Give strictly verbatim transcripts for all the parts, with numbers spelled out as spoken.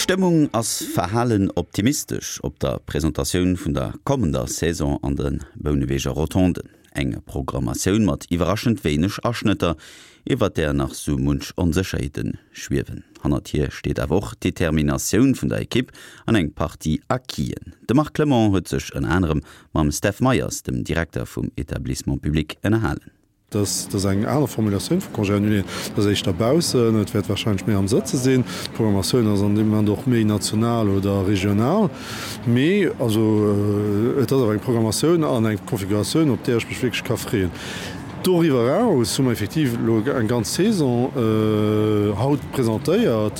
Stimmung as verhalen optimistisch op der Präsentation vun der kommender Saison an den Bauneweger Rotonden. Enge Programmatioun mat iwraschend wenigch Aschnitter, iwwer der nach so munsch Unsicherheiten schwiewen. Hannert hier steht awoch Determinationun vun der Ekipp an eng Partie akien. De Marc Clement huet sech en anderem mam Steph Meyers, dem Direktor vum Etablissement Public, ennnerhalen. Das ist eine andere Formulation von Congé annulé. Das ist dabausen, das wird wahrscheinlich mehr am Sätze sehen. Programmation ist an dem man doch mehr national oder regional. Mais, also, äh, es ist eine Programmation an eine Konfiguration, auf der ich mich wirklich freuen kann. Darüber hinaus haben wir effektiv eine ganze Saison äh, haut präsentiert,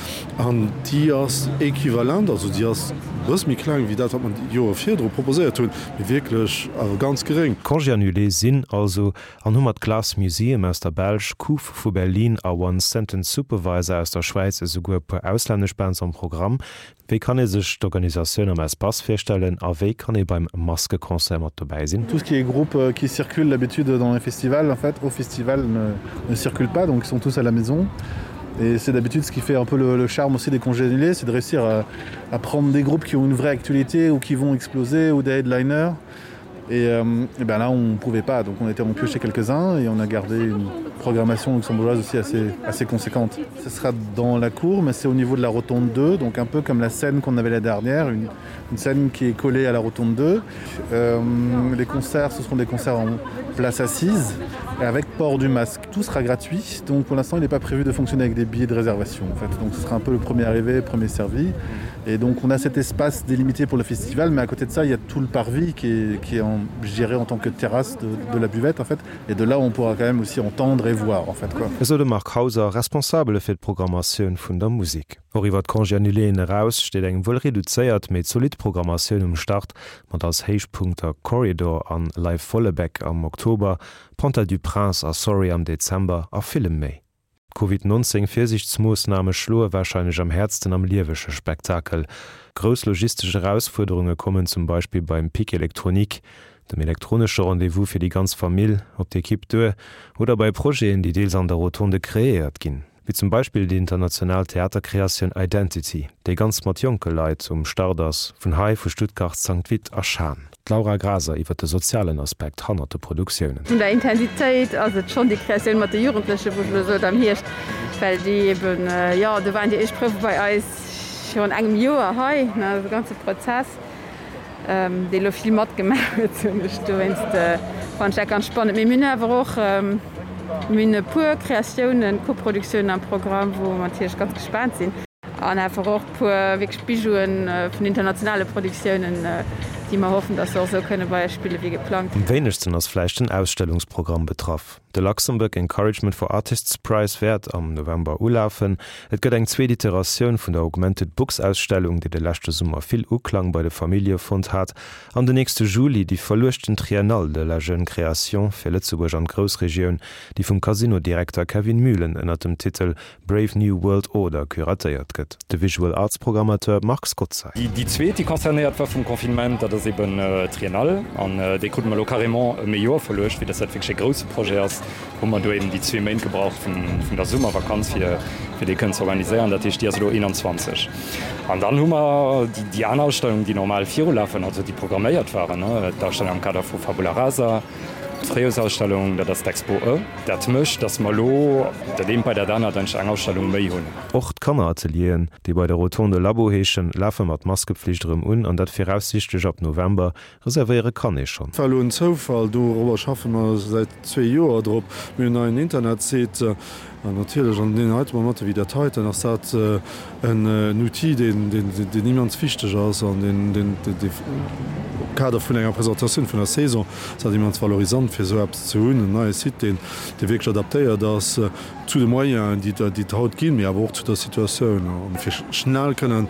an die als äquivalent, also die als was mir klein wie dat hat man Jo vier proposiert hun wirklich aber ganz gering. Congé annulé sinn also an hundert Glas Museum aus der Belsch, Kuf vu Berlin a One Sentence Supervisor aus der Schweiz sogar per ausländisch Bands am Programm. Wie kann er sich d'Organisation am Espace vorstellen, a wie kann er beim Maskekonzert mat dabei sein? Tout ce qui est groupe qui circule d'habitude dans les festivals, en fait, au festival ne, ne circule pas, donc ils sont tous à la maison. Et c'est d'habitude ce qui fait un peu le, le charme aussi des congés annulés, c'est de réussir à, à prendre des groupes qui ont une vraie actualité ou qui vont exploser ou des headliners. Et, euh, et ben là, on ne pouvait pas, donc on a été pioché quelques-uns et on a gardé une programmation luxembourgeoise aussi assez, assez conséquente. Ce sera dans la cour, mais c'est au niveau de la rotonde deux, donc un peu comme la scène qu'on avait la dernière, une, une scène qui est collée à la rotonde deux. Euh, les concerts, ce seront des concerts en place assise et avec port du masque. Tout sera gratuit, donc pour l'instant, il n'est pas prévu de fonctionner avec des billets de réservation. En fait. Donc ce sera un peu le premier arrivé, premier servi. Et donc on a cet espace délimité pour le festival, mais à côté de ça, il y a tout le parvis qui est, qui est en, je dirais, en tant que terrasse de, de la buvette, en fait. Et de là, on pourra quand même aussi entendre et voir, en fait. Quoi. So de Mark Hauser, responsable fir d'Programmatioun vun der Musik. Oriwwer Congé annulé heraus steet eng wëll reduzéiert méi solid Programmatioun um Start, mat als Heichpunkter Corridor an Live Follebeck am Oktober, Ponta du Prince a Sorry am Dezember a Film méi. Covid neunzehn Vorsichtsmaßnahme schloe wahrscheinlich am Herzen am liewesche Spektakel. Groß logistische Herausforderungen kommen zum Beispiel beim Pic Elektronik, dem elektronische Rendezvous für die ganze Familie, ob die Equipe deux, oder bei Projekten, die deels an der Rotonde kreiert gin, wie zum Beispiel die internationale Theaterkreation Identity, die ganz mat Jonke Leiit um Stardust von Hai vu Stuttgart Sankt Vith erschan. Laura Graser iwwer den sozialen Aspekt hannerte Produktionen. In der Intensität also schon die Kreation mat der Jugendliche wo so am hircht, weil die eben, äh, ja da waren die Eichprüfe bei Eis schon engem Joer hei der ganze Prozess ähm, de lo viel mat gemacht van ganz spannend mé Münnewer och Mine pur Kreationen, Koproduktionen am Programm, wo man hierch ganz gespannt sinn. An auch pur Wegspijuen äh, von internationale Produktionen. Äh, die man hoffen, dass auch so können Beispiele wie geplant. Am wenigsten als Fleisch den Ausstellungsprogramm betraf. Der Luxembourg Encouragement for Artists Prize wird am November ulaufen. Es gibt eine zweite Iteration von der Augmented Books Ausstellung, die der letzte Sommer viel Uklang bei der Familie fand hat. Am den nächsten Juli die verlöschten Triennale de la Jeune Création für Lützeburg und Großregion, die vom Casino-Direktor Kevin Mühlen unter dem Titel Brave New World Order kuratiert wird. Der Visual Arts Programmateur Marc Scott. Die, die zweite, die konzerniert war vom Konfinement, das ist eben äh, Triennale. Und äh, die konnten wir carrément ein Jahr verlöscht, wie das wirklich ein großes Projekt ist, wo man da eben die zwei Monate gebraucht von, von der Sommervakanz für, für die Künste zu organisieren. Das ist die also einundzwanzig. Und dann haben wir die, die anderen Ausstellungen, die normal vier Uhr laufen, also die programmiert waren. Ne? Die Ausstellung am Kader von Fabula Rasa, Freiausstellung, das ist Expo E. Das mischt, dass man lo, dem bei der dann hat eine Ausstellung mehr haben. Acht Kammeratelieren, die bei der Rotonde Labo heeschen, laufen mit Maskepflicht drum un und das voraussichtlich ab November reservieren kann ich schon. Fall und Zufall, du, Robert, schaffen wir seit zwei Jahren drauf, mit einem Internetseite. Natürlich an den heute Moment wie der Teil nach sagt äh, ein äh, Outil den, den, den, den niemand wichtig ist an den, den, den, den Kader von einer Präsentation von der Saison hat jemand valorisant für so etwas zu tun neue sieht den der wirklich adaptiert das äh, zu den Moyen die die Haut gehen mir aber auch zu der Situation und für schnell können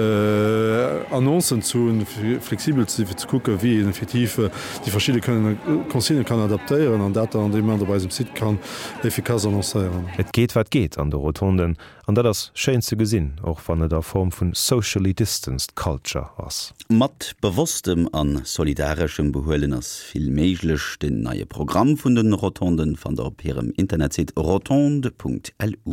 äh, Annoncen zu flexibel zu, zu gucken wie effektiv äh, die verschiedenen können Konzerne kann adaptieren und Daten an dem man dabei im Sitz kann effikaz annoncieren. Et geht wat geht an der Rotonden, an dat das scheinste Gesinn, auch wann er der Form vun socially distanced Culture ass. Mat bewusstem an solidarischem Behuelen ass viel méiglech den neue Programm vun den Rotonden van der op ihrem Internetseite rotonde punkt l u.